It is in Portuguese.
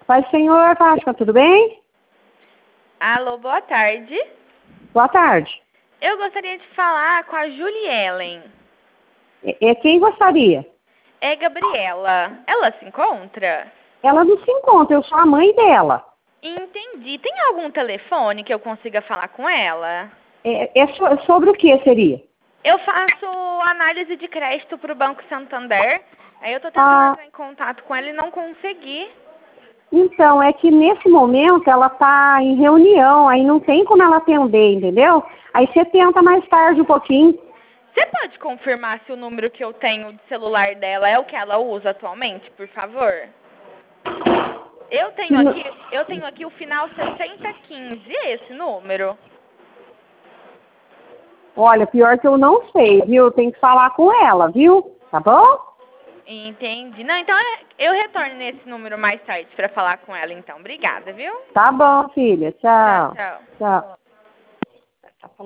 Pai Senhor, Páscoa, tudo bem? Alô, boa tarde. Boa tarde. Eu gostaria de falar com a Julie Ellen. É quem gostaria? É Gabriela. Ela se encontra? Ela não se encontra, eu sou a mãe dela. Entendi. Tem algum telefone que eu consiga falar com ela? Sobre o que seria? Eu faço análise de crédito para o Banco Santander. Aí eu tô tentando entrar em contato com ela e não consegui. Então, é que nesse momento ela está em reunião, aí não tem como ela atender, entendeu? Aí você tenta mais tarde um pouquinho. Você pode confirmar se o número que eu tenho de celular dela é o que ela usa atualmente, por favor? Eu tenho aqui o final 6015, esse número. Olha, pior que eu não sei, viu? Tem que falar com ela, viu? Tá bom? Entendi. Não, então eu retorno nesse número mais tarde para falar com ela, então. Obrigada, viu? Tá bom, filha. Tchau, Tchau. tchau. Tchau.